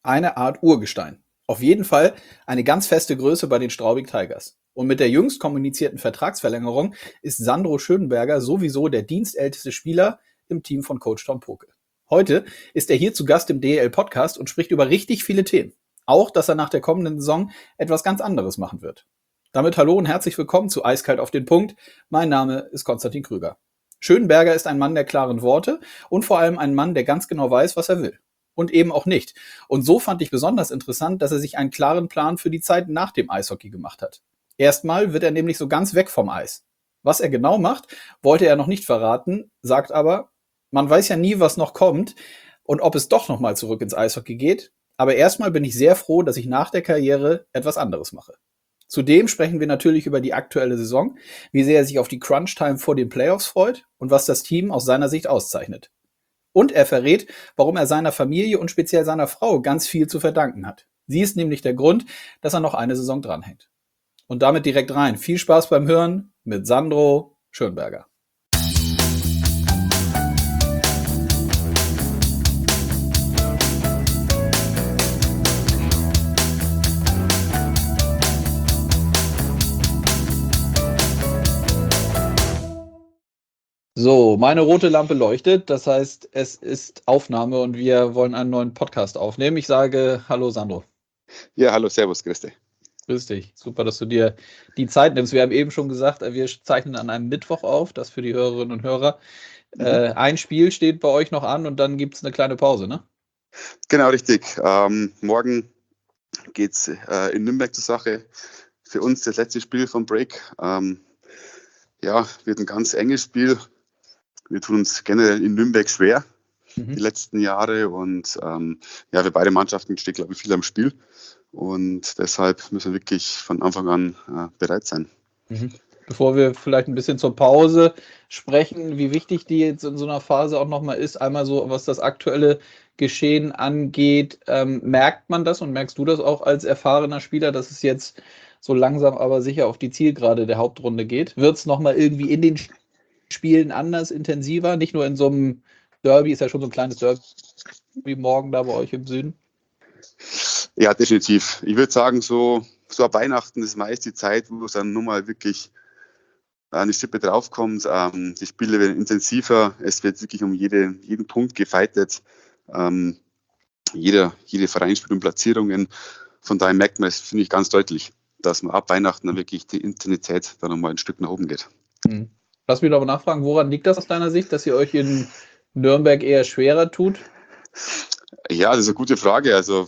Eine Art Urgestein. Auf jeden Fall eine ganz feste Größe bei den Straubing Tigers. Und mit der jüngst kommunizierten Vertragsverlängerung ist Sandro Schönberger sowieso der dienstälteste Spieler im Team von Coach Tom Poke. Heute ist er hier zu Gast im DEL-Podcast und spricht über richtig viele Themen. Auch, dass er nach der kommenden Saison etwas ganz anderes machen wird. Damit hallo und herzlich willkommen zu Eiskalt auf den Punkt. Mein Name ist Konstantin Krüger. Schönberger ist ein Mann der klaren Worte und vor allem ein Mann, der ganz genau weiß, was er will. Und eben auch nicht. Und so fand ich besonders interessant, dass er sich einen klaren Plan für die Zeit nach dem Eishockey gemacht hat. Erstmal wird er nämlich so ganz weg vom Eis. Was er genau macht, wollte er noch nicht verraten, sagt aber, man weiß ja nie, was noch kommt und ob es doch nochmal zurück ins Eishockey geht. Aber erstmal bin ich sehr froh, dass ich nach der Karriere etwas anderes mache. Zudem sprechen wir natürlich über die aktuelle Saison, wie sehr er sich auf die Crunch-Time vor den Playoffs freut und was das Team aus seiner Sicht auszeichnet. Und er verrät, warum er seiner Familie und speziell seiner Frau ganz viel zu verdanken hat. Sie ist nämlich der Grund, dass er noch eine Saison dranhängt. Und damit direkt rein. Viel Spaß beim Hören mit Sandro Schönberger. So, meine rote Lampe leuchtet, das heißt, es ist Aufnahme und wir wollen einen neuen Podcast aufnehmen. Ich sage Hallo Sandro. Ja, hallo, servus, grüß dich. Grüß dich, super, dass du dir die Zeit nimmst. Wir haben eben schon gesagt, wir zeichnen an einem Mittwoch auf, das für die Hörerinnen und Hörer. Ein Spiel steht bei euch noch an und dann gibt es eine kleine Pause, ne? Genau, richtig. Morgen geht es in Nürnberg zur Sache. Für uns das letzte Spiel vom Break. Wird ein ganz enges Spiel. Wir tun uns generell in Nürnberg schwer, die letzten Jahre. Und für beide Mannschaften steht, glaube ich, viel am Spiel. Und deshalb müssen wir wirklich von Anfang an bereit sein. Bevor wir vielleicht ein bisschen zur Pause sprechen, wie wichtig die jetzt in so einer Phase auch nochmal ist, einmal so, was das aktuelle Geschehen angeht, merkt man das und merkst du das auch als erfahrener Spieler, dass es jetzt so langsam aber sicher auf die Zielgerade der Hauptrunde geht? Wird es nochmal irgendwie in den Spielen anders, intensiver? Nicht nur in so einem Derby, ist ja schon so ein kleines Derby morgen da bei euch im Süden? Ja, definitiv. Ich würde sagen, so ab Weihnachten ist meist die Zeit, wo es dann nur mal wirklich eine Schippe draufkommt. Die Spiele werden intensiver. Es wird wirklich um jeden Punkt gefightet. Jede Verein spielt um Platzierungen. Von daher merkt man es, finde ich, ganz deutlich, dass man ab Weihnachten dann wirklich die Intensität dann nochmal ein Stück nach oben geht. Lass mich aber nachfragen, woran liegt das aus deiner Sicht, dass ihr euch in Nürnberg eher schwerer tut? Ja, das ist eine gute Frage. Also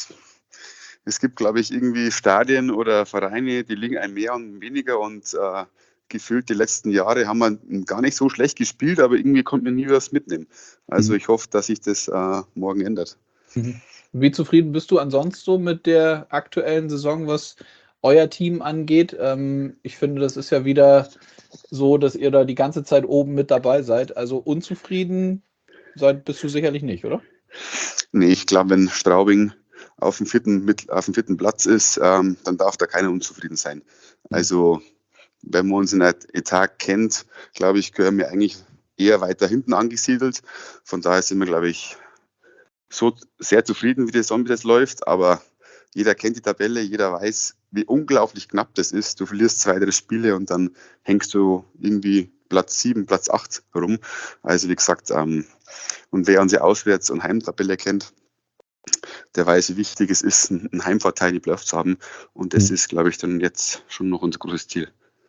es gibt, glaube ich, irgendwie Stadien oder Vereine, die liegen einem mehr und weniger und gefühlt die letzten Jahre haben wir gar nicht so schlecht gespielt, aber irgendwie konnten wir nie was mitnehmen. Also ich hoffe, dass sich das morgen ändert. Wie zufrieden bist du ansonsten so mit der aktuellen Saison, was euer Team angeht? Ich finde, das ist ja wieder so, dass ihr da die ganze Zeit oben mit dabei seid. Also unzufrieden bist du sicherlich nicht, oder? Nee, ich glaube, wenn Straubing auf dem vierten Platz ist, dann darf da keiner unzufrieden sein. Also wenn man uns in der Etat kennt, glaube ich, gehören wir eigentlich eher weiter hinten angesiedelt. Von daher sind wir, glaube ich, so sehr zufrieden, wie die Saison bis jetzt läuft. Aber jeder kennt die Tabelle, jeder weiß, wie unglaublich knapp das ist. Du verlierst 2, 3 Spiele und dann hängst du irgendwie Platz 7, Platz 8 rum. Also wie gesagt, und wer unsere Auswärts- und Heimtabelle kennt, der weiß, wie wichtig es ist, einen Heimvorteil in die Playoffs zu haben. Und das ist, glaube ich, dann jetzt schon noch unser großes Ziel.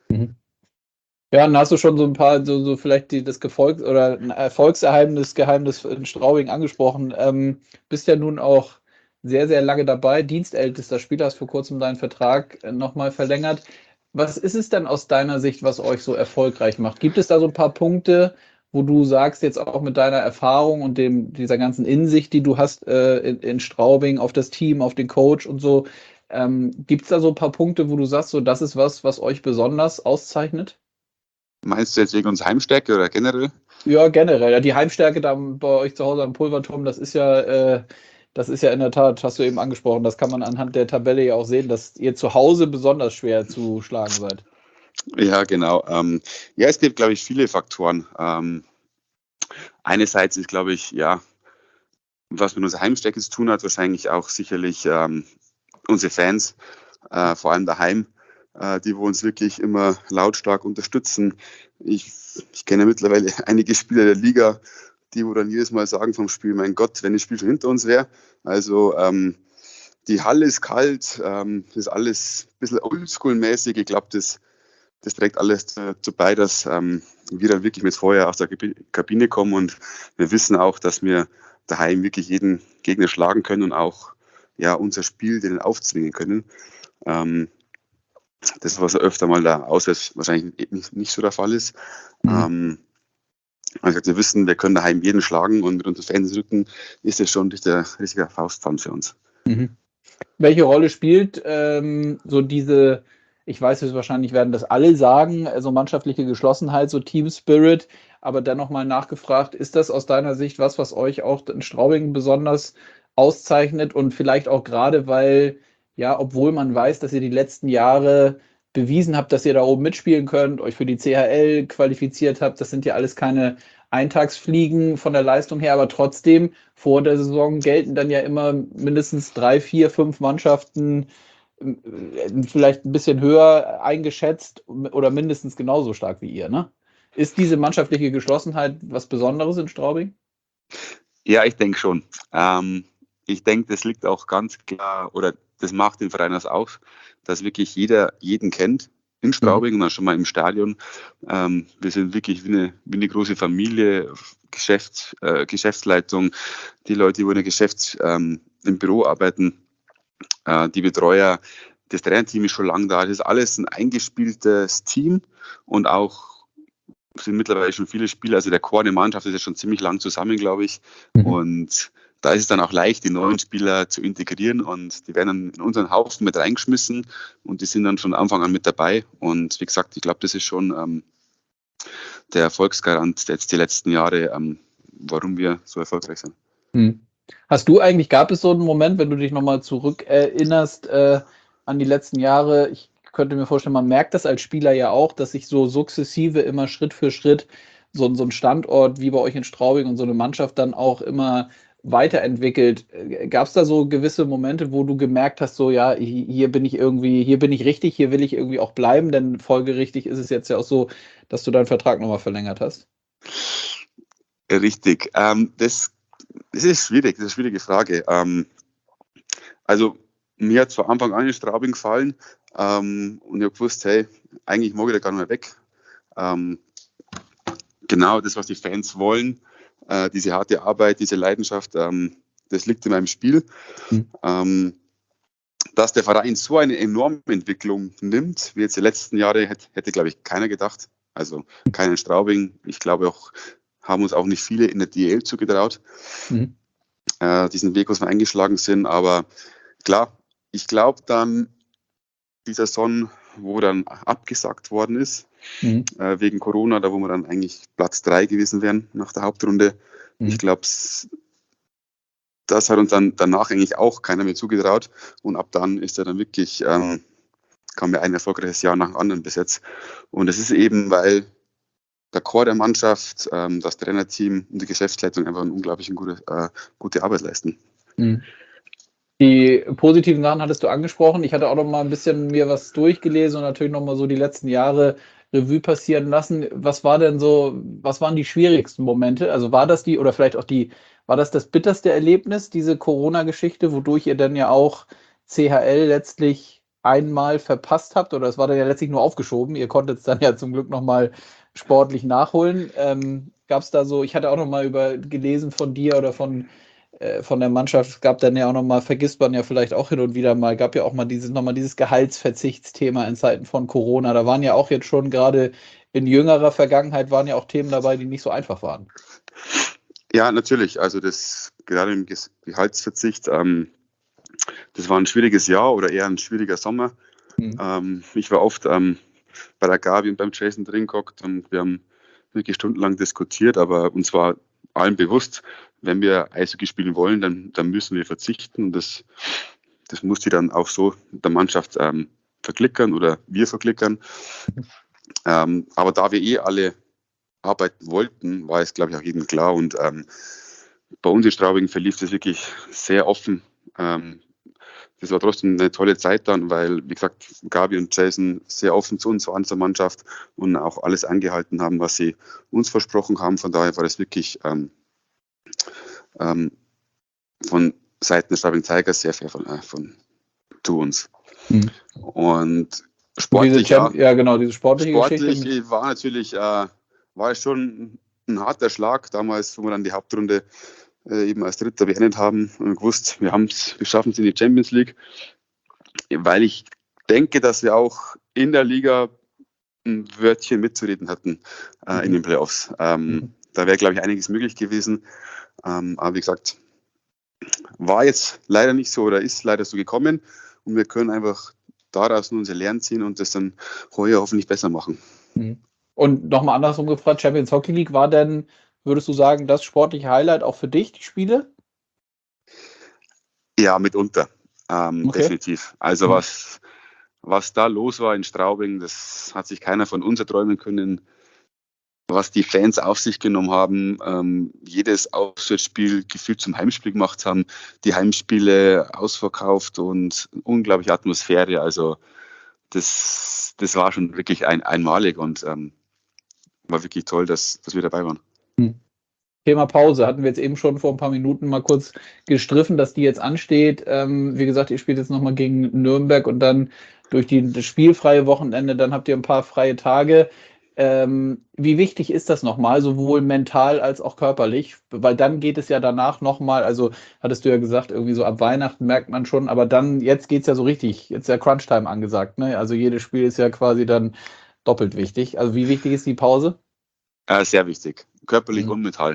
Ja, dann hast du schon so ein paar, so vielleicht das oder ein Geheimnis in Straubing angesprochen. Bist ja nun auch sehr, sehr lange dabei, dienstältester Spieler, hast vor kurzem deinen Vertrag nochmal verlängert. Was ist es denn aus deiner Sicht, was euch so erfolgreich macht? Gibt es da so ein paar Punkte, wo du sagst, jetzt auch mit deiner Erfahrung und dieser ganzen Insicht, die du hast in Straubing, auf das Team, auf den Coach und so, gibt es da so ein paar Punkte, wo du sagst, so das ist was euch besonders auszeichnet? Meinst du jetzt wegen unserer Heimstärke oder generell? Ja, generell. Ja, die Heimstärke da bei euch zu Hause am Pulverturm, das ist ja in der Tat, hast du eben angesprochen, das kann man anhand der Tabelle ja auch sehen, dass ihr zu Hause besonders schwer zu schlagen seid. Ja, genau. Es gibt, glaube ich, viele Faktoren. Einerseits ist, glaube ich, was mit unserer Heimstärke zu tun hat, wahrscheinlich auch sicherlich unsere Fans, vor allem daheim, die wo uns wirklich immer lautstark unterstützen. Ich kenne mittlerweile einige Spieler der Liga, die wo dann jedes Mal sagen vom Spiel, mein Gott, wenn das Spiel schon hinter uns wäre. Also die Halle ist kalt, das ist alles ein bisschen oldschool-mäßig. Ich glaube, das trägt alles dazu bei, dass wir dann wirklich mit Feuer aus der Kabine kommen und wir wissen auch, dass wir daheim wirklich jeden Gegner schlagen können und auch unser Spiel denen aufzwingen können. Das, was öfter mal da auswärts wahrscheinlich nicht so der Fall ist. Also wir wissen, wir können daheim jeden schlagen und mit unseren Fans rücken, ist das schon der richtige Faustpfand für uns. Welche Rolle spielt so diese, ich weiß es wahrscheinlich, werden das alle sagen, also mannschaftliche Geschlossenheit, so Team Spirit, aber dennoch mal nachgefragt, ist das aus deiner Sicht was euch auch in Straubing besonders auszeichnet und vielleicht auch gerade, weil, obwohl man weiß, dass ihr die letzten Jahre bewiesen habt, dass ihr da oben mitspielen könnt, euch für die CHL qualifiziert habt, das sind ja alles keine Eintagsfliegen von der Leistung her, aber trotzdem vor der Saison gelten dann ja immer mindestens 3, 4, 5 Mannschaften vielleicht ein bisschen höher eingeschätzt oder mindestens genauso stark wie ihr, ne? Ist diese mannschaftliche Geschlossenheit was Besonderes in Straubing? Ja, ich denke schon. Ich denke, das liegt auch ganz klar, oder das macht den Verein aus, dass wirklich jeder jeden kennt in Straubing und auch schon mal im Stadion. Wir sind wirklich wie eine große Familie, Geschäftsleitung, die Leute, die in der im Büro arbeiten, die Betreuer, das Trainerteam ist schon lange da. Das ist alles ein eingespieltes Team und auch sind mittlerweile schon viele Spieler, also der Chor der Mannschaft ist ja schon ziemlich lang zusammen, glaube ich. Und da ist es dann auch leicht, die neuen Spieler zu integrieren und die werden dann in unseren Haufen mit reingeschmissen und die sind dann von Anfang an mit dabei. Und wie gesagt, ich glaube, das ist schon der Erfolgsgarant jetzt die letzten Jahre, warum wir so erfolgreich sind. Gab es so einen Moment, wenn du dich nochmal zurückerinnerst an die letzten Jahre? Ich könnte mir vorstellen, man merkt das als Spieler ja auch, dass sich so sukzessive immer Schritt für Schritt so ein Standort wie bei euch in Straubing und so eine Mannschaft dann auch immer weiterentwickelt. Gab es da so gewisse Momente, wo du gemerkt hast, so hier bin ich richtig, hier will ich irgendwie auch bleiben, denn folgerichtig ist es jetzt ja auch so, dass du deinen Vertrag nochmal verlängert hast? Richtig. Das ist schwierig, das ist eine schwierige Frage. Also mir hat es von Anfang an in Straubing gefallen und ich habe gewusst, hey, eigentlich mag ich da gar nicht mehr weg. Genau das, was die Fans wollen, diese harte Arbeit, diese Leidenschaft, das liegt in meinem Spiel. Dass der Verein so eine enorme Entwicklung nimmt, wie jetzt die letzten Jahre, hätte glaube ich, keiner gedacht. Also keiner in Straubing. Ich glaube auch, haben uns auch nicht viele in der DEL zugetraut, diesen Weg, was wir eingeschlagen sind. Aber klar, ich glaube dann, die Saison, wo dann abgesagt worden ist, wegen Corona, da wo wir dann eigentlich Platz 3 gewesen wären nach der Hauptrunde. Ich glaube, das hat uns dann danach eigentlich auch keiner mehr zugetraut. Und ab dann ist er dann wirklich, kam ja ein erfolgreiches Jahr nach dem anderen bis jetzt. Und das ist eben, weil der Chor der Mannschaft, das Trainerteam und die Geschäftsleitung einfach eine unglaublich gute Arbeit leisten. Die positiven Sachen hattest du angesprochen. Ich hatte auch noch mal ein bisschen mir was durchgelesen und natürlich noch mal so die letzten Jahre Revue passieren lassen. Was waren die schwierigsten Momente? Also war das war das bitterste Erlebnis, diese Corona-Geschichte, wodurch ihr dann ja auch CHL letztlich einmal verpasst habt? Oder es war dann ja letztlich nur aufgeschoben. Ihr konntet es dann ja zum Glück noch mal sportlich nachholen. Gab es da so, ich hatte auch noch mal gelesen von dir oder von der Mannschaft, es gab dann ja auch nochmal, vergisst man ja vielleicht auch hin und wieder mal, gab ja auch mal dieses Gehaltsverzichtsthema in Zeiten von Corona. Da waren ja auch jetzt schon gerade in jüngerer Vergangenheit waren ja auch Themen dabei, die nicht so einfach waren. Ja, natürlich. Also das gerade im Gehaltsverzicht, das war ein schwieriges Jahr oder eher ein schwieriger Sommer. Ich war oft bei der Gabi und beim Jason drin gehockt und wir haben wirklich stundenlang diskutiert, aber uns war allen bewusst, wenn wir Eishockey spielen wollen, dann müssen wir verzichten. Und das musste dann auch so der Mannschaft verklickern oder wir verklickern. Aber da wir alle arbeiten wollten, war es, glaube ich, auch jedem klar. Und bei uns in Straubing verlief das wirklich sehr offen. Das war trotzdem eine tolle Zeit dann, weil, wie gesagt, Gabi und Jason sehr offen zu uns waren zur Mannschaft und auch alles angehalten haben, was sie uns versprochen haben. Von daher war das wirklich von Seiten der Straubing Tigers sehr fair zu uns. Und sportlich, diese sportliche Geschichte. war natürlich war schon ein harter Schlag damals, wo wir dann die Hauptrunde eben als Dritter beendet haben und gewusst, wir schaffen es in die Champions League, weil ich denke, dass wir auch in der Liga ein Wörtchen mitzureden hatten in den Playoffs. Da wäre, glaube ich, einiges möglich gewesen. Aber wie gesagt, war jetzt leider nicht so oder ist leider so gekommen und wir können einfach daraus nur unser Lernen ziehen und das dann heuer hoffentlich besser machen. Und nochmal andersrum gefragt, Champions Hockey League war denn, würdest du sagen, das sportliche Highlight auch für dich, die Spiele? Ja, mitunter. Definitiv. Also was da los war in Straubing, das hat sich keiner von uns erträumen können. Was die Fans auf sich genommen haben, jedes Auswärtsspiel gefühlt zum Heimspiel gemacht haben, die Heimspiele ausverkauft und unglaubliche Atmosphäre. Also das war schon wirklich einmalig und war wirklich toll, dass wir dabei waren. Thema Pause hatten wir jetzt eben schon vor ein paar Minuten mal kurz gestriffen, dass die jetzt ansteht. Wie gesagt, ihr spielt jetzt nochmal gegen Nürnberg und dann durch das spielfreie Wochenende, dann habt ihr ein paar freie Tage. Wie wichtig ist das nochmal, sowohl mental als auch körperlich? Weil dann geht es ja danach nochmal, also hattest du ja gesagt, irgendwie so ab Weihnachten merkt man schon, aber dann, jetzt geht es ja so richtig, jetzt ist ja Crunch-Time angesagt, ne? Also jedes Spiel ist ja quasi dann doppelt wichtig. Also wie wichtig ist die Pause? Sehr wichtig, körperlich und mental.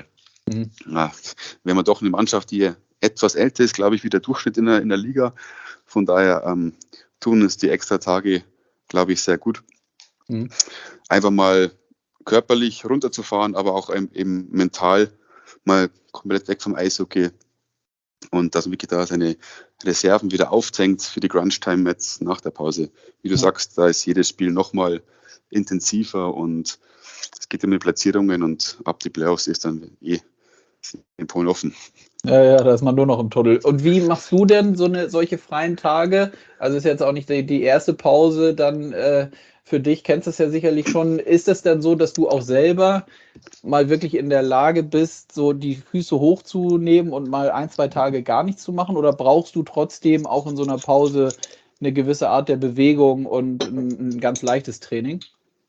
Wenn man doch eine Mannschaft, die etwas älter ist, glaube ich, wie der Durchschnitt in der Liga. Von daher tun es die extra Tage, glaube ich, sehr gut. Einfach mal körperlich runterzufahren, aber auch eben mental mal komplett weg vom Eishockey und dass man wirklich da seine Reserven wieder aufzängt für die Crunch-Time jetzt nach der Pause. Wie du sagst, da ist jedes Spiel nochmal intensiver und es geht ja mit Platzierungen und ab die Playoffs ist dann in Polen offen. Ja, da ist man nur noch im Tunnel. Und wie machst du denn solche freien Tage? Also ist jetzt auch nicht die erste Pause dann für dich, kennst du es ja sicherlich schon. Ist es denn so, dass du auch selber mal wirklich in der Lage bist, so die Füße hochzunehmen und mal 1-2 Tage gar nichts zu machen? Oder brauchst du trotzdem auch in so einer Pause eine gewisse Art der Bewegung und ein ganz leichtes Training?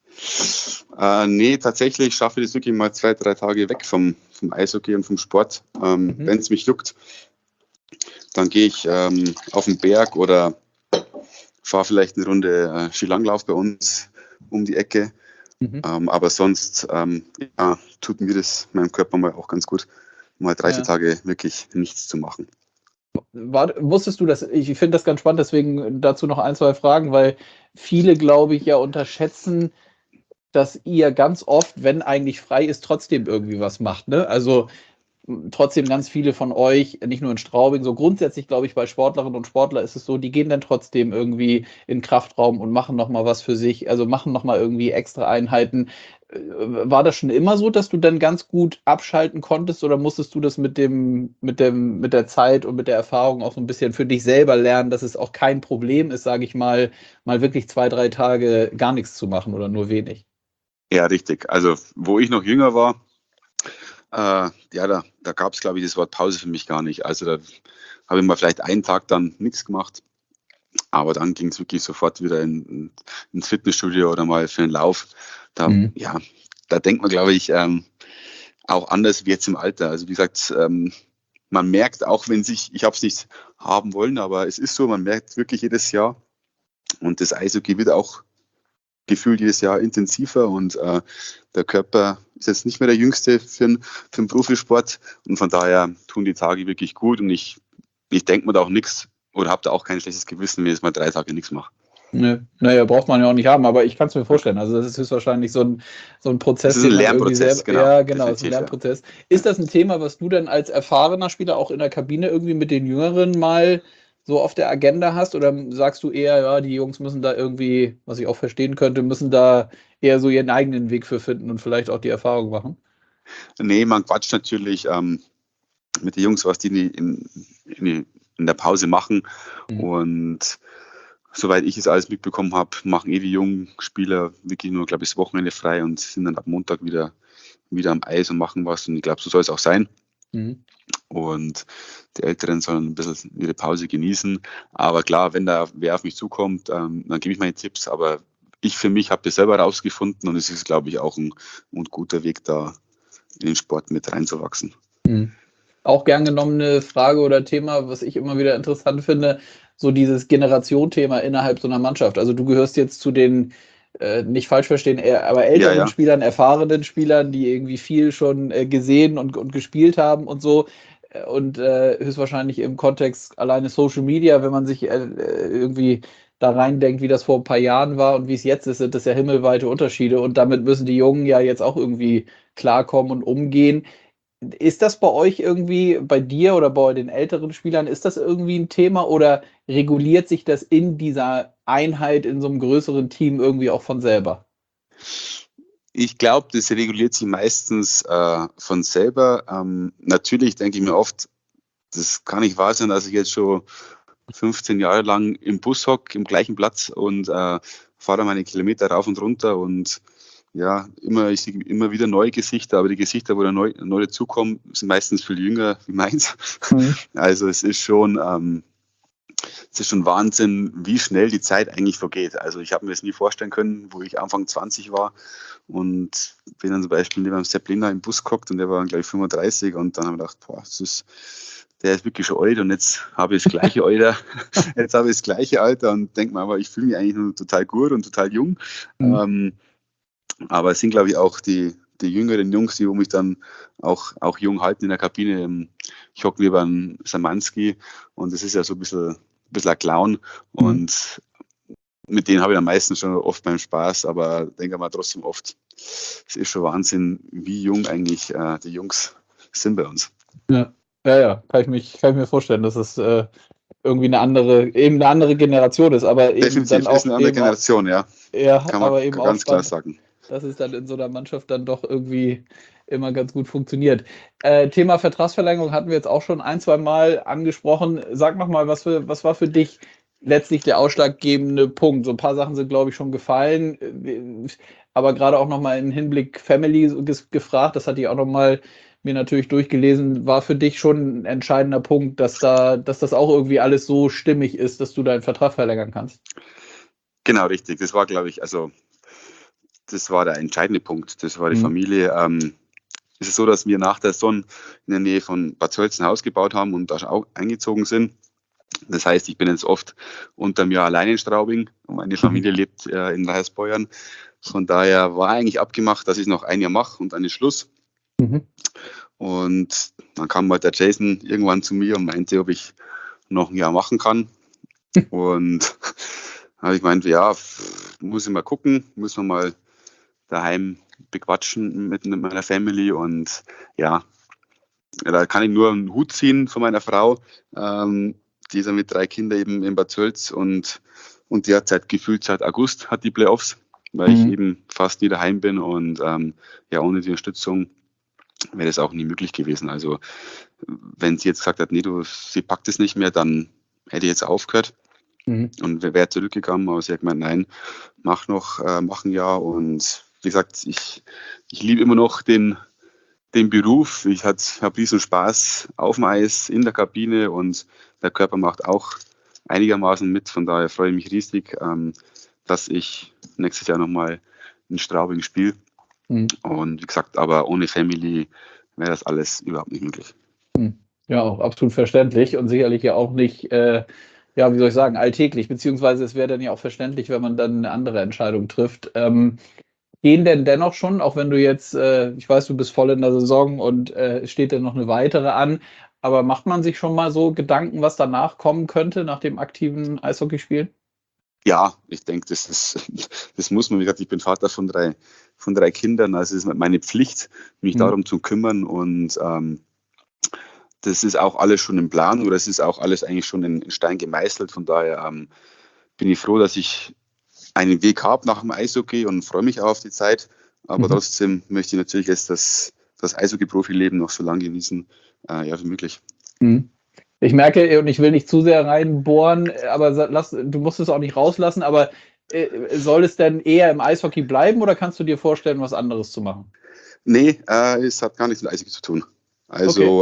Nee, tatsächlich schaffe ich das wirklich mal 2-3 Tage weg vom Eishockey und vom Sport. Wenn es mich juckt, dann gehe ich auf den Berg oder fahre vielleicht eine Runde Skilanglauf bei uns um die Ecke. Aber sonst tut mir das meinem Körper mal auch ganz gut, mal 3-4 Tage wirklich nichts zu machen. Wusstest du das? Ich finde das ganz spannend, deswegen dazu noch 1-2 Fragen, weil viele, glaube ich, ja unterschätzen, dass ihr ganz oft, wenn eigentlich frei ist, trotzdem irgendwie was macht. Ne? Also trotzdem ganz viele von euch, nicht nur in Straubing, so grundsätzlich, glaube ich, bei Sportlerinnen und Sportlern ist es so, die gehen dann trotzdem irgendwie in den Kraftraum und machen nochmal was für sich, also machen nochmal irgendwie extra Einheiten. War das schon immer so, dass du dann ganz gut abschalten konntest oder musstest du das mit der Zeit und mit der Erfahrung auch so ein bisschen für dich selber lernen, dass es auch kein Problem ist, sage ich mal wirklich 2-3 Tage gar nichts zu machen oder nur wenig? Ja, richtig. Also, wo ich noch jünger war, da gab es, glaube ich, das Wort Pause für mich gar nicht. Also, da habe ich mal vielleicht einen Tag dann nichts gemacht. Aber dann ging es wirklich sofort wieder ins Fitnessstudio oder mal für einen Lauf. Da denkt man, glaube ich, auch anders wie jetzt im Alter. Also, wie gesagt, man merkt auch, ich habe es nicht haben wollen, aber es ist so, man merkt wirklich jedes Jahr. Und das Eishockey wird auch gefühlt jedes Jahr intensiver und der Körper ist jetzt nicht mehr der jüngste für einen Profisport und von daher tun die Tage wirklich gut und ich denke mir da auch nichts oder habe da auch kein schlechtes Gewissen, wenn ich jetzt mal 3 Tage nichts mache. Ne, naja, braucht man ja auch nicht haben, aber ich kann es mir vorstellen. Also das ist höchstwahrscheinlich so ein Prozess, das ist ein Lernprozess, genau. Ja, genau, ist ein Lernprozess. Ja. Ist das ein Thema, was du dann als erfahrener Spieler auch in der Kabine irgendwie mit den Jüngeren mal so auf der Agenda hast? Oder sagst du eher, ja, die Jungs müssen da irgendwie, was ich auch verstehen könnte, müssen da eher so ihren eigenen Weg für finden und vielleicht auch die Erfahrung machen? Nee, man quatscht natürlich mit den Jungs, was die in der Pause machen. Mhm. Und soweit ich es alles mitbekommen habe, machen die jungen Spieler wirklich nur, glaube ich, das Wochenende frei und sind dann ab Montag wieder am Eis und machen was. Und ich glaube, so soll es auch sein. Mhm. Und die Älteren sollen ein bisschen ihre Pause genießen. Aber klar, wenn da wer auf mich zukommt, dann gebe ich meine Tipps. Aber ich für mich habe das selber rausgefunden und es ist, glaube ich, auch ein guter Weg, da in den Sport mit reinzuwachsen. Mhm. Auch gern genommene Frage oder Thema, was ich immer wieder interessant finde, so dieses Generation-Thema innerhalb so einer Mannschaft. Also du gehörst jetzt zu den, nicht falsch verstehen, aber Ja, älteren ja. Spielern, erfahrenen Spielern, die irgendwie viel schon gesehen und gespielt haben und so. Und höchstwahrscheinlich im Kontext alleine Social Media, wenn man sich irgendwie da reindenkt, wie das vor ein paar Jahren war und wie es jetzt ist, sind das ja himmelweite Unterschiede. Und damit müssen die Jungen ja jetzt auch irgendwie klarkommen und umgehen. Ist das bei euch irgendwie, bei dir oder bei den älteren Spielern, ist das irgendwie ein Thema oder reguliert sich das in dieser Einheit, in so einem größeren Team irgendwie auch von selber? Ich glaube, das reguliert sich meistens von selber. Natürlich denke ich mir oft, das kann nicht wahr sein, dass ich jetzt schon 15 Jahre lang im Bus hocke, im gleichen Platz und fahre meine Kilometer rauf und runter und ja, ich sehe immer wieder neue Gesichter, aber die Gesichter, wo da neu dazukommen, sind meistens viel jünger wie meins. Mhm. Also es ist schon Wahnsinn, wie schnell die Zeit eigentlich vergeht. Also ich habe mir das nie vorstellen können, wo ich Anfang 20 war und bin dann zum Beispiel neben Sepp Lindner im Bus gehockt und der war, glaube ich, 35 und dann habe ich gedacht, boah, der ist wirklich schon alt und jetzt habe ich das gleiche Alter, und denke mir aber, ich fühle mich eigentlich nur total gut und total jung. Mhm. Aber es sind, glaube ich, auch die jüngeren Jungs, die mich dann auch jung halten in der Kabine. Ich hocke lieber an Szymanski und das ist ja so ein bisschen ein Clown Mhm. und mit denen habe ich am meisten schon oft beim Spaß, aber denke mal trotzdem oft, es ist schon Wahnsinn, wie jung eigentlich die Jungs sind bei uns. Ja, ja, ja, kann ich mir vorstellen, dass es irgendwie eben eine andere Generation ist, aber eben dann Definitiv, ist auch eine andere eben auch, Generation, ja, ja, kann man aber eben auch ganz klar spannend, sagen. dass es dann in so einer Mannschaft dann doch irgendwie immer ganz gut funktioniert. Thema Vertragsverlängerung hatten wir jetzt auch schon ein, zwei Mal angesprochen. Sag noch mal, was war für dich letztlich der ausschlaggebende Punkt? So ein paar Sachen sind, glaube ich, schon gefallen, aber gerade auch noch mal im Hinblick Family gefragt, das hatte ich auch noch mal mir natürlich durchgelesen, war für dich schon ein entscheidender Punkt, dass das auch irgendwie alles so stimmig ist, dass du deinen Vertrag verlängern kannst? Genau, richtig. Das war, glaube ich, also das war der entscheidende Punkt. Das war die Mhm. Familie. Es ist so, dass wir nach der Saison in der Nähe von Bad Tölz ein Haus gebaut haben und da auch eingezogen sind. Das heißt, ich bin jetzt oft unterm Jahr allein in Straubing und meine Familie lebt in Reihersbeuern. Von daher war eigentlich abgemacht, dass ich noch ein Jahr mache und dann ist Schluss. Mhm. Und dann kam halt der Jason irgendwann zu mir und meinte, ob ich noch ein Jahr machen kann. Und habe ich gemeint, ja, muss ich mal gucken, muss man mal daheim bequatschen mit meiner Family und ja, da kann ich nur einen Hut ziehen von meiner Frau. Die ist ja mit 3 Kindern eben in Bad Tölz und die hat seit August hat die Playoffs, weil ich Mhm. eben fast nie daheim bin und ja, ohne die Unterstützung wäre das auch nie möglich gewesen. Also wenn sie jetzt gesagt hat, nee, sie packt es nicht mehr, dann hätte ich jetzt aufgehört Mhm. und wäre zurückgegangen, aber sie hat gemeint, nein, mach ein Jahr und wie gesagt, ich liebe immer noch den Beruf. Ich habe riesen Spaß auf dem Eis, in der Kabine und der Körper macht auch einigermaßen mit. Von daher freue ich mich riesig, dass ich nächstes Jahr nochmal in Straubing spiele. Mhm. Und wie gesagt, aber ohne Family wäre das alles überhaupt nicht möglich. Hm. Ja, auch absolut verständlich und sicherlich ja auch nicht, ja, wie soll ich sagen, alltäglich, beziehungsweise es wäre dann ja auch verständlich, wenn man dann eine andere Entscheidung trifft. Gehen denn dennoch schon, auch wenn du jetzt, ich weiß, du bist voll in der Saison und es steht dann noch eine weitere an, aber macht man sich schon mal so Gedanken, was danach kommen könnte, nach dem aktiven Eishockeyspielen? Ja, ich denke, das muss man. Wie gesagt, ich bin Vater von 3 Kindern, also es ist meine Pflicht, mich Hm. darum zu kümmern und das ist auch alles schon im Plan oder es ist auch alles eigentlich schon in Stein gemeißelt. Von daher bin ich froh, dass ich einen Weg habe nach dem Eishockey und freue mich auch auf die Zeit. Aber Mhm. trotzdem möchte ich natürlich jetzt das Eishockey-Profileben noch so lange genießen, wie möglich. Mhm. Ich merke, und ich will nicht zu sehr reinbohren, aber du musst es auch nicht rauslassen, aber soll es denn eher im Eishockey bleiben oder kannst du dir vorstellen, was anderes zu machen? Nee, es hat gar nichts mit Eishockey zu tun. Also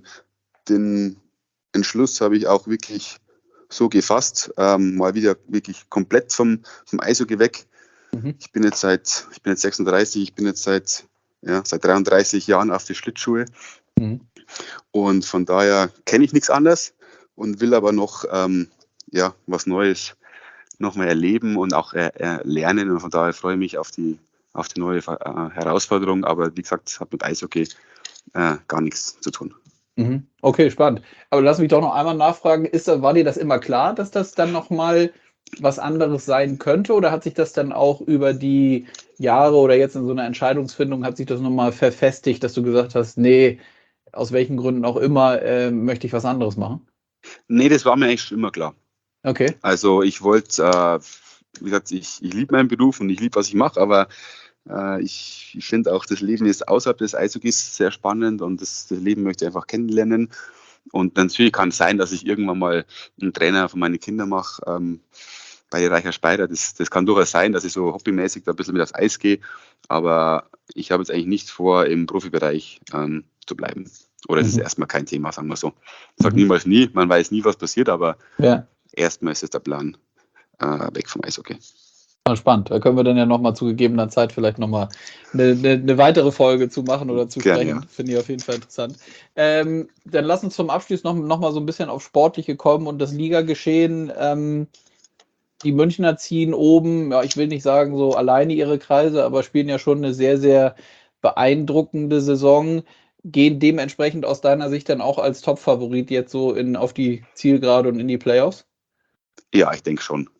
den Entschluss habe ich auch wirklich so gefasst, mal wieder wirklich komplett vom Eishockey weg. Mhm. Ich bin jetzt 36, ich bin jetzt seit 33 Jahren auf die Schlittschuhe. Mhm. Und von daher kenne ich nichts anderes und will aber noch was Neues noch mal erleben und auch lernen. Und von daher freue ich mich auf die neue Herausforderung. Aber wie gesagt, es hat mit Eishockey gar nichts zu tun. Mhm. Okay, spannend. Aber lass mich doch noch einmal nachfragen, war dir das immer klar, dass das dann nochmal was anderes sein könnte? Oder hat sich das dann auch über die Jahre oder jetzt in so einer Entscheidungsfindung, hat sich das nochmal verfestigt, dass du gesagt hast, nee, aus welchen Gründen auch immer, möchte ich was anderes machen? Nee, das war mir eigentlich schon immer klar. Okay. Also ich wollte, wie gesagt, ich liebe meinen Beruf und ich liebe, was ich mache, aber ich finde auch, das Leben ist außerhalb des Eishockeys sehr spannend und das Leben möchte ich einfach kennenlernen. Und natürlich kann es sein, dass ich irgendwann mal einen Trainer für meine Kinder mache, bei Reicher Speider. Das kann durchaus sein, dass ich so hobbymäßig da ein bisschen mit aufs Eis gehe. Aber ich habe jetzt eigentlich nicht vor, im Profibereich zu bleiben. Oder es ist erstmal kein Thema, sagen wir so. Ich sage niemals nie, man weiß nie, was passiert, aber erstmal ist es der Plan, weg vom Eishockey. Spannend. Da können wir dann ja nochmal zu gegebener Zeit vielleicht nochmal eine weitere Folge zu machen oder zu Gerne, sprechen. ja. Finde ich auf jeden Fall interessant. Dann lass uns zum Abschluss noch mal so ein bisschen auf Sportliche kommen und das Ligageschehen. Die Münchner ziehen oben, ja, ich will nicht sagen so alleine ihre Kreise, aber spielen ja schon eine sehr, sehr beeindruckende Saison. Gehen dementsprechend aus deiner Sicht dann auch als Top-Favorit jetzt so auf die Zielgerade und in die Playoffs? Ja, ich denke schon.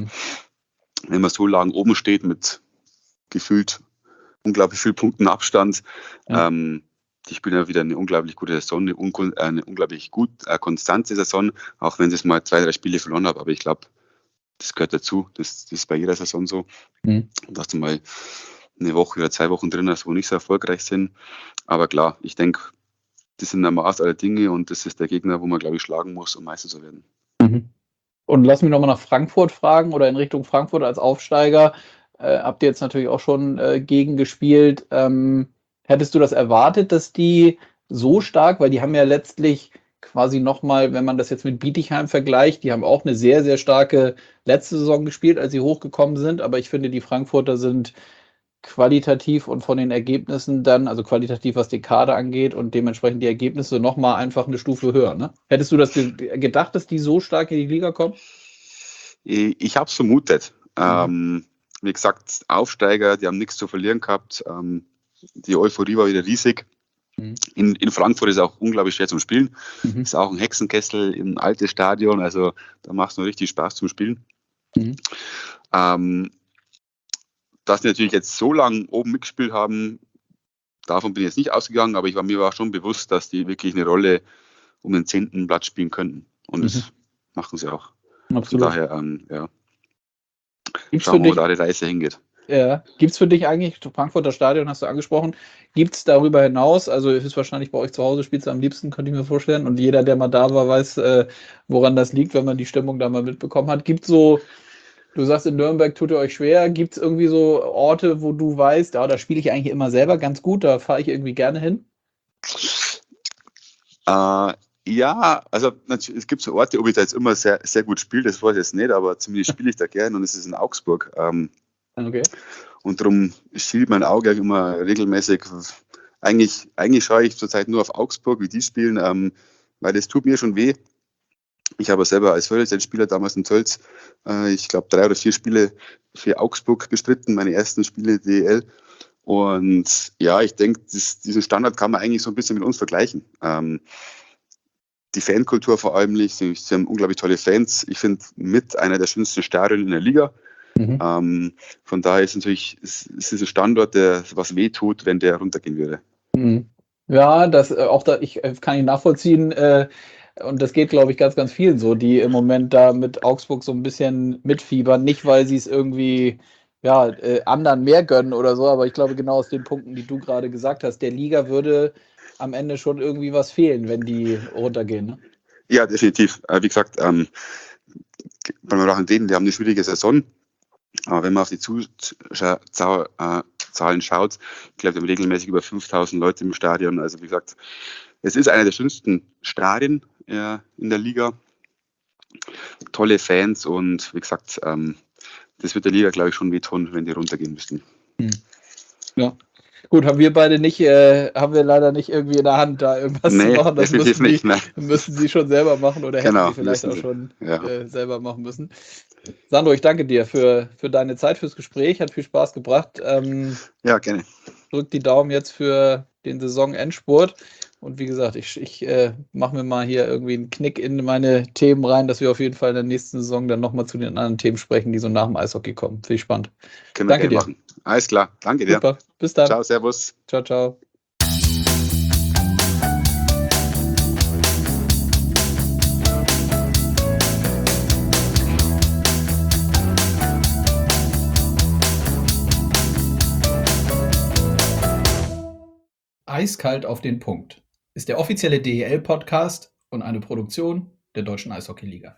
Wenn man so lange oben steht mit gefühlt unglaublich viel Punkten Abstand, die spielen ja wieder eine unglaublich gute Saison, eine unglaublich konstante Saison, auch wenn sie es mal 2, 3 Spiele verloren haben. Aber ich glaube, das gehört dazu. Das ist bei jeder Saison so. Dass du mal eine Woche oder 2 Wochen drin hast, wo nicht so erfolgreich sind. Aber klar, ich denke, das sind ein Maß aller Dinge und das ist der Gegner, wo man, glaube ich, schlagen muss, um Meister zu werden. Und lass mich nochmal nach Frankfurt fragen oder in Richtung Frankfurt als Aufsteiger. Habt ihr jetzt natürlich auch schon gegen gespielt. Hättest du das erwartet, dass die so stark, weil die haben ja letztlich quasi nochmal, wenn man das jetzt mit Bietigheim vergleicht, die haben auch eine sehr, sehr starke letzte Saison gespielt, als sie hochgekommen sind. Aber ich finde, die Frankfurter sind qualitativ und von den Ergebnissen dann, also qualitativ, was die Kader angeht und dementsprechend die Ergebnisse nochmal einfach eine Stufe höher. Ne? Hättest du das gedacht, dass die so stark in die Liga kommen? Ich habe es vermutet. Wie gesagt, Aufsteiger, die haben nichts zu verlieren gehabt. Die Euphorie war wieder riesig. In Frankfurt ist es auch unglaublich schwer zum Spielen. Ist auch ein Hexenkessel, ein altes Stadion, also da macht es noch richtig Spaß zum Spielen. Dass die natürlich jetzt so lange oben mitgespielt haben, davon bin ich jetzt nicht ausgegangen, aber mir war schon bewusst, dass die wirklich eine Rolle um den 10. Platz spielen könnten. Und das machen sie auch. Absolut. Von daher, Gibt's schauen für wir, wo dich, da die Reise hingeht. ja, gibt es für dich eigentlich, Frankfurter Stadion hast du angesprochen, gibt es darüber hinaus, also ist wahrscheinlich bei euch zu Hause, spielst du am liebsten, könnte ich mir vorstellen, und jeder, der mal da war, weiß, woran das liegt, wenn man die Stimmung da mal mitbekommen hat. Gibt so, du sagst, in Nürnberg tut ihr euch schwer, gibt es irgendwie so Orte, wo du weißt, ja, da spiele ich eigentlich immer selber ganz gut, da fahre ich irgendwie gerne hin? Ja, also es gibt so Orte, ob ich da jetzt immer sehr, sehr gut spiele, das weiß ich jetzt nicht, aber zumindest spiele ich da gern und es ist in Augsburg. Okay. Und darum schielt mein Auge immer regelmäßig. Eigentlich schaue ich zurzeit nur auf Augsburg, wie die spielen, weil das tut mir schon weh. Ich habe selber als Förderspieler damals in Tölz, ich glaube 3 oder 4 Spiele für Augsburg bestritten, meine ersten Spiele DEL. Und ja, ich denke, diesen Standard kann man eigentlich so ein bisschen mit uns vergleichen. Die Fankultur vor allem nicht, sie haben unglaublich tolle Fans. Ich finde mit einer der schönsten Stadien in der Liga. Von daher ist natürlich, es ist ein Standort, der was wehtut, wenn der runtergehen würde. Ja, das auch da, kann ich nachvollziehen. Und das geht, glaube ich, ganz, ganz vielen so, die im Moment da mit Augsburg so ein bisschen mitfiebern. Nicht, weil sie es irgendwie anderen mehr gönnen oder so, aber ich glaube, genau aus den Punkten, die du gerade gesagt hast, der Liga würde am Ende schon irgendwie was fehlen, wenn die runtergehen. Ne? Ja, definitiv. Wie gesagt, beim Rachen denen, die haben eine schwierige Saison. Aber wenn man auf die Zuschauerzahlen schaut, ich glaube, wir haben regelmäßig über 5.000 Leute im Stadion. Also wie gesagt, es ist einer der schönsten Stadien in der Liga. Tolle Fans und wie gesagt, das wird der Liga, glaube ich, schon wehtun, wenn die runtergehen müssten. Ja. Gut, haben wir beide nicht, haben wir leider nicht irgendwie in der Hand, da irgendwas zu machen. Das müssen sie schon selber machen oder hätten sie vielleicht auch schon selber machen müssen. Sandro, ich danke dir für deine Zeit, fürs Gespräch. Hat viel Spaß gebracht. Ja, gerne. Drück die Daumen jetzt für den Saisonendspurt. Und wie gesagt, ich mache mir mal hier irgendwie einen Knick in meine Themen rein, dass wir auf jeden Fall in der nächsten Saison dann nochmal zu den anderen Themen sprechen, die so nach dem Eishockey kommen. Viel spannend. Danke dir. Machen. Alles klar. Danke dir. Super. Bis dann. Ciao, servus. Ciao, ciao. Eiskalt auf den Punkt ist der offizielle DEL-Podcast und eine Produktion der Deutschen Eishockey-Liga.